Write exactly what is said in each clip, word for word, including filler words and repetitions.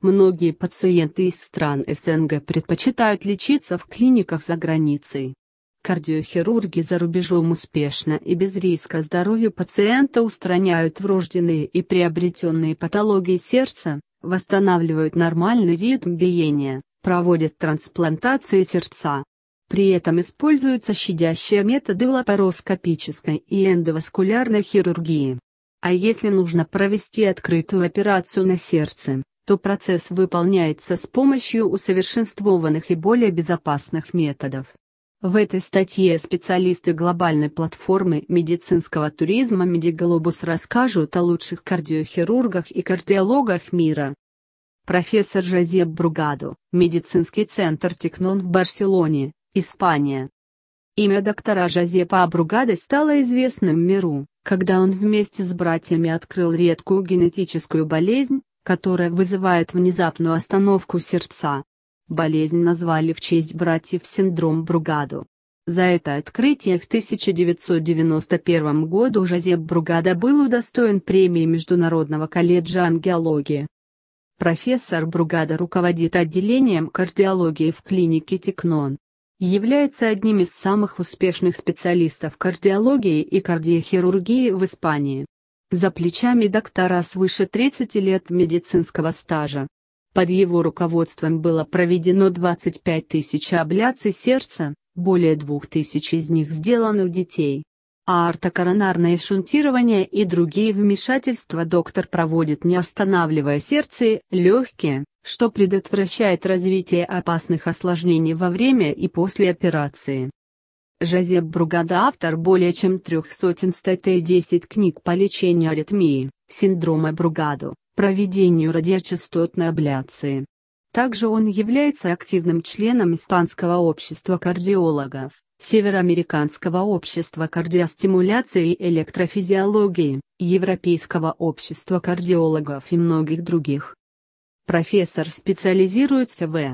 Многие пациенты из стран эс эн гэ предпочитают лечиться в клиниках за границей. Кардиохирурги за рубежом успешно и без риска здоровью пациента устраняют врожденные и приобретенные патологии сердца, восстанавливают нормальный ритм биения, проводят трансплантации сердца. При этом используются щадящие методы лапароскопической и эндоваскулярной хирургии. А если нужно провести открытую операцию на сердце, то процесс выполняется с помощью усовершенствованных и более безопасных методов. В этой статье специалисты глобальной платформы медицинского туризма Медиглобус расскажут о лучших кардиохирургах и кардиологах мира. Профессор Жозеп Бругадо, медицинский центр Тикнон в Барселоне, Испания. Имя доктора Жозепа Бругадо стало известным миру, когда он вместе с братьями открыл редкую генетическую болезнь, которая вызывает внезапную остановку сердца. Болезнь назвали в честь братьев синдром Бругадо. За это открытие в тысяча девятьсот девяносто первом году Жозеп Бругадо был удостоен премии Международного колледжа ангиологии. Профессор Бругадо руководит отделением кардиологии в клинике Тикнон. Является одним из самых успешных специалистов кардиологии и кардиохирургии в Испании. За плечами доктора свыше тридцати лет медицинского стажа. Под его руководством было проведено двадцать пять тысяч абляций сердца, более двух тысяч из них сделаны у детей. Аортокоронарное шунтирование и другие вмешательства доктор проводит, не останавливая сердце и легкие, что предотвращает развитие опасных осложнений во время и после операции. Жозеп Бругадо автор более чем трех сотен статей и десять книг по лечению аритмии, синдрома Бругадо, проведению радиочастотной абляции. Также он является активным членом Испанского общества кардиологов, Североамериканского общества кардиостимуляции и электрофизиологии, Европейского общества кардиологов и многих других. Профессор специализируется в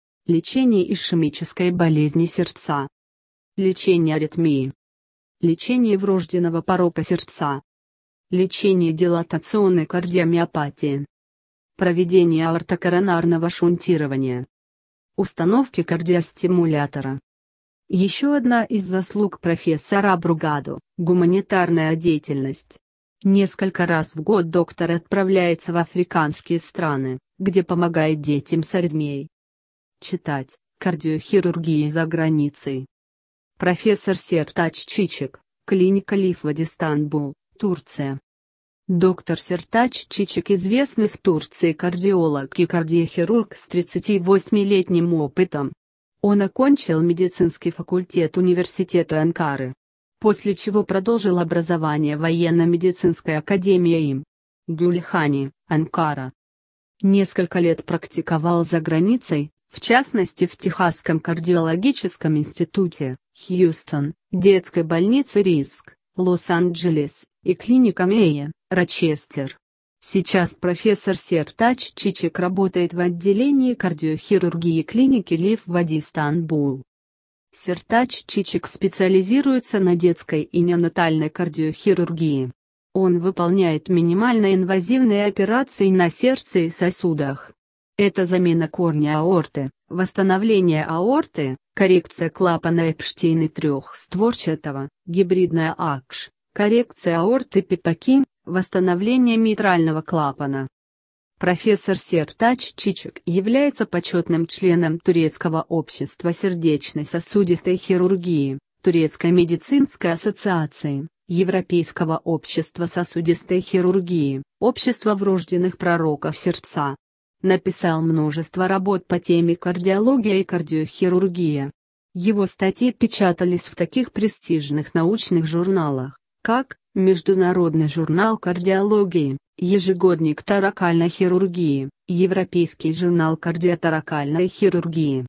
лечении ишемической болезни сердца, лечении аритмии, лечении врожденного порока сердца, лечении дилатационной кардиомиопатии, проведении аортокоронарного шунтирования, установке кардиостимулятора. Еще одна из заслуг профессора Бругадо – гуманитарная деятельность. Несколько раз в год доктор отправляется в африканские страны, где помогает детям с аритмией. Читать «Кардиохирургия за границей». Профессор Сертач Чичик, клиника Лифвади, Стамбул, Турция. Доктор Сертач Чичик известный в Турции кардиолог и кардиохирург с тридцативосьмилетним опытом. Он окончил медицинский факультет университета Анкары, после чего продолжил образование в военно-медицинской академии им. Гюльхани, Анкара. Несколько лет практиковал за границей, в частности в Техасском кардиологическом институте, Хьюстон, детской больнице Риск, Лос-Анджелес, и клиника Мэйя, Рочестер. Сейчас профессор Сертач Чичик работает в отделении кардиохирургии клиники Лифвади, Стамбул. Сертач Чичик специализируется на детской и неонатальной кардиохирургии. Он выполняет минимально инвазивные операции на сердце и сосудах. Это замена корня аорты, восстановление аорты, коррекция клапана Эпштейна трехстворчатого, гибридная АКШ, коррекция аорты Пипаки, восстановление митрального клапана. Профессор Сертач Чичик является почетным членом Турецкого общества сердечно-сосудистой хирургии, Турецкой медицинской ассоциации, Европейского общества сосудистой хирургии, Общества врожденных пророков сердца. Написал множество работ по теме кардиология и кардиохирургия. Его статьи печатались в таких престижных научных журналах, как Международный журнал кардиологии, Ежегодник торакальной хирургии, Европейский журнал кардиоторакальной хирургии.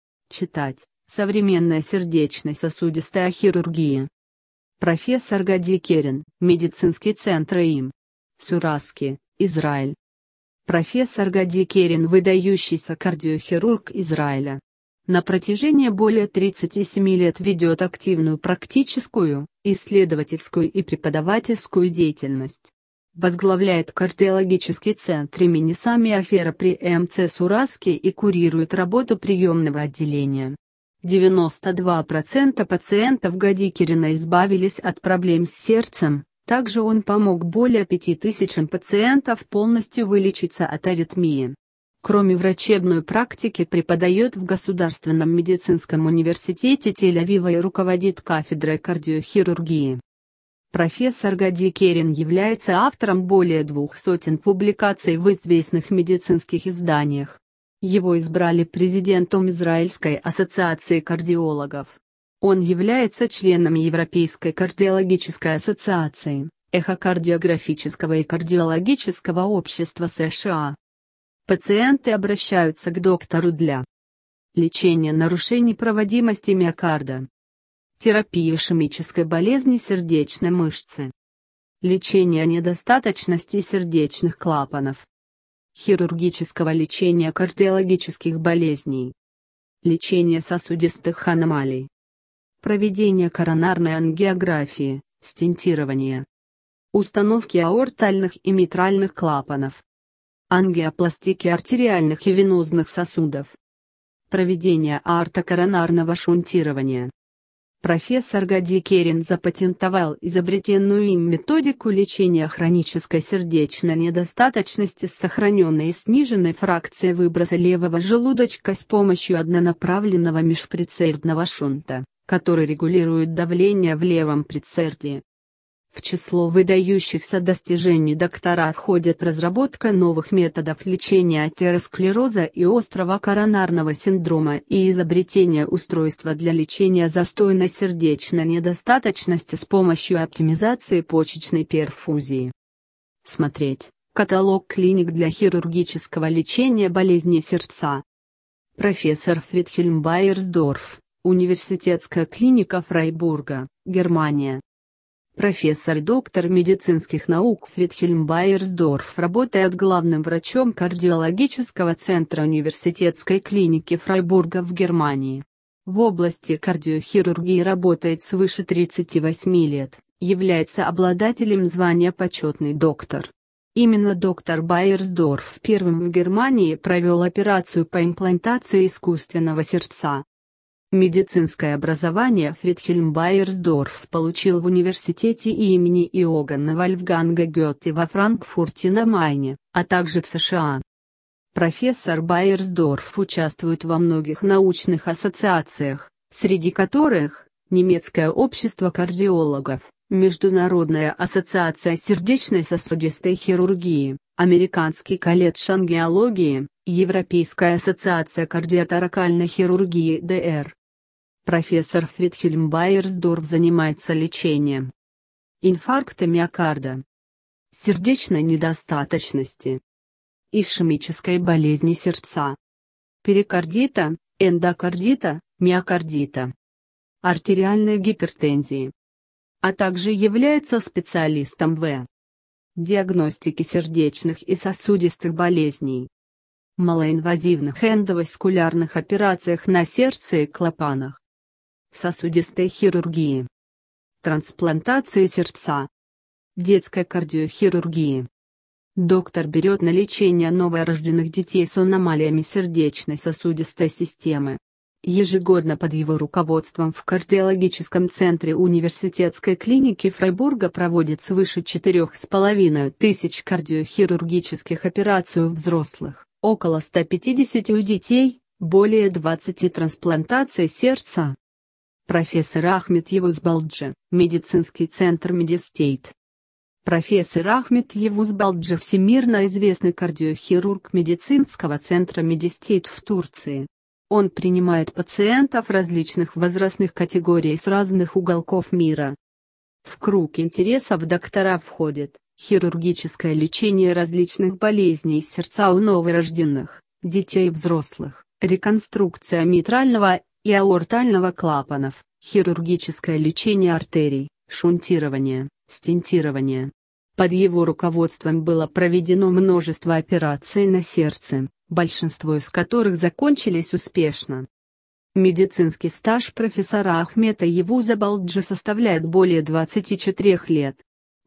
Читать «Современная сердечно-сосудистая хирургия». Профессор Гади Керен, медицинский центр им. Сураски, Израиль. Профессор Гади Керен – выдающийся кардиохирург Израиля. На протяжении более тридцати семи лет ведет активную практическую, исследовательскую и преподавательскую деятельность. Возглавляет кардиологический центр имени Сами Афера при эм цэ Сураске и курирует работу приемного отделения. девяносто два процента пациентов Гадикерина избавились от проблем с сердцем, также он помог более пяти тысячам пациентов полностью вылечиться от аритмии. Кроме врачебной практики преподает в Государственном медицинском университете Тель-Авива и руководит кафедрой кардиохирургии. Профессор Гади Керин является автором более двух сотен публикаций в известных медицинских изданиях. Его избрали президентом Израильской ассоциации кардиологов. Он является членом Европейской кардиологической ассоциации, эхокардиографического и кардиологического общества США. Пациенты обращаются к доктору для лечения нарушений проводимости миокарда, терапии ишемической болезни сердечной мышцы, лечения недостаточности сердечных клапанов, хирургического лечения кардиологических болезней, лечения сосудистых аномалий, проведение коронарной ангиографии, стентирование, установки аортальных и митральных клапанов, ангиопластики артериальных и венозных сосудов, проведение аортокоронарного шунтирования. Профессор Гади Керин запатентовал изобретенную им методику лечения хронической сердечной недостаточности с сохраненной и сниженной фракцией выброса левого желудочка с помощью однонаправленного межпредсердного шунта, который регулирует давление в левом предсердии. В число выдающихся достижений доктора входит разработка новых методов лечения атеросклероза и острого коронарного синдрома и изобретение устройства для лечения застойной сердечной недостаточности с помощью оптимизации почечной перфузии. Смотреть каталог клиник для хирургического лечения болезней сердца. Профессор Фридхельм Байерсдорф, Университетская клиника Фрайбурга, Германия. Профессор и доктор медицинских наук Фридхельм Байерсдорф работает главным врачом кардиологического центра университетской клиники Фрайбурга в Германии. В области кардиохирургии работает свыше тридцати восьми лет, является обладателем звания почетный доктор. Именно доктор Байерсдорф первым в Германии провел операцию по имплантации искусственного сердца. Медицинское образование Фридхельм Байерсдорф получил в университете имени Иоганна Вольфганга Гёте во Франкфурте на Майне, а также в США. Профессор Байерсдорф участвует во многих научных ассоциациях, среди которых Немецкое общество кардиологов, Международная ассоциация сердечной сосудистой хирургии, Американский колледж ангиологии, Европейская ассоциация кардиоторакальной хирургии дэ эр. Профессор Фридхельм Байерсдорф занимается лечением инфаркта миокарда, сердечной недостаточности, ишемической болезни сердца, перикардита, эндокардита, миокардита, артериальной гипертензии, а также является специалистом в диагностике сердечных и сосудистых болезней, малоинвазивных эндоваскулярных операциях на сердце и клапанах, сосудистой хирургии, трансплантации сердца, детской кардиохирургии. Доктор берет на лечение новорожденных детей с аномалиями сердечной сосудистой системы. Ежегодно под его руководством в кардиологическом центре университетской клиники Фрайбурга проводит свыше четырёх с половиной тысяч кардиохирургических операций у взрослых, около ста пятидесяти у детей, более двадцати трансплантаций сердца. Профессор Ахмед Евус Балджи, медицинский центр Медистейт. Профессор Ахмед Евус Балджи всемирно известный кардиохирург медицинского центра Медистейт в Турции. Он принимает пациентов различных возрастных категорий с разных уголков мира. В круг интересов доктора входит хирургическое лечение различных болезней сердца у новорожденных, детей и взрослых, реконструкция митрального и аортального клапанов, хирургическое лечение артерий, шунтирование, стентирование. Под его руководством было проведено множество операций на сердце, большинство из которых закончились успешно. Медицинский стаж профессора Ахмета Евуза Балджи составляет более двадцати четырёх лет.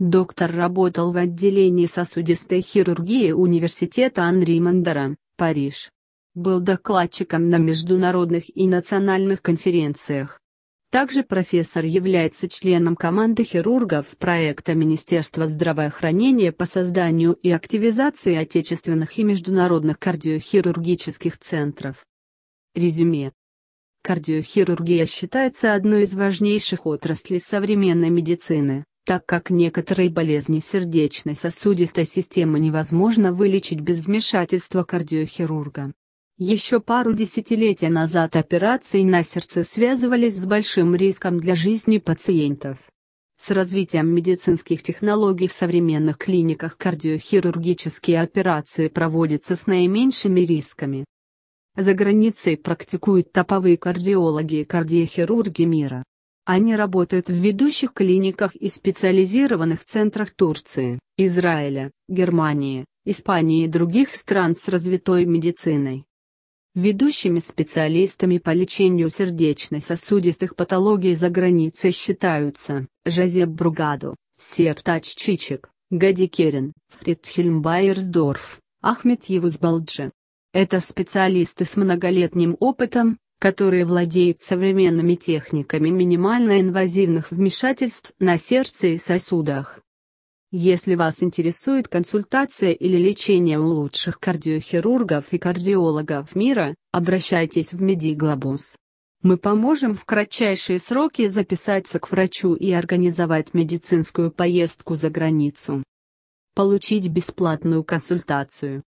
Доктор работал в отделении сосудистой хирургии Университета Анри Мандара, Париж. Был докладчиком на международных и национальных конференциях. Также профессор является членом команды хирургов проекта Министерства здравоохранения по созданию и активизации отечественных и международных кардиохирургических центров. Резюме. Кардиохирургия считается одной из важнейших отраслей современной медицины, так как некоторые болезни сердечно-сосудистой системы невозможно вылечить без вмешательства кардиохирурга. Еще пару десятилетий назад операции на сердце связывались с большим риском для жизни пациентов. С развитием медицинских технологий в современных клиниках кардиохирургические операции проводятся с наименьшими рисками. За границей практикуют топовые кардиологи и кардиохирурги мира. Они работают в ведущих клиниках и специализированных центрах Турции, Израиля, Германии, Испании и других стран с развитой медициной. Ведущими специалистами по лечению сердечно-сосудистых патологий за границей считаются Жозеп Бругадо, Сертач Чичик, Гади Керин, Фридхельм Байерсдорф, Ахмед Явузбалджи. Это специалисты с многолетним опытом, которые владеют современными техниками минимально инвазивных вмешательств на сердце и сосудах. Если вас интересует консультация или лечение у лучших кардиохирургов и кардиологов мира, обращайтесь в Медиглобус. Мы поможем в кратчайшие сроки записаться к врачу и организовать медицинскую поездку за границу. Получить бесплатную консультацию.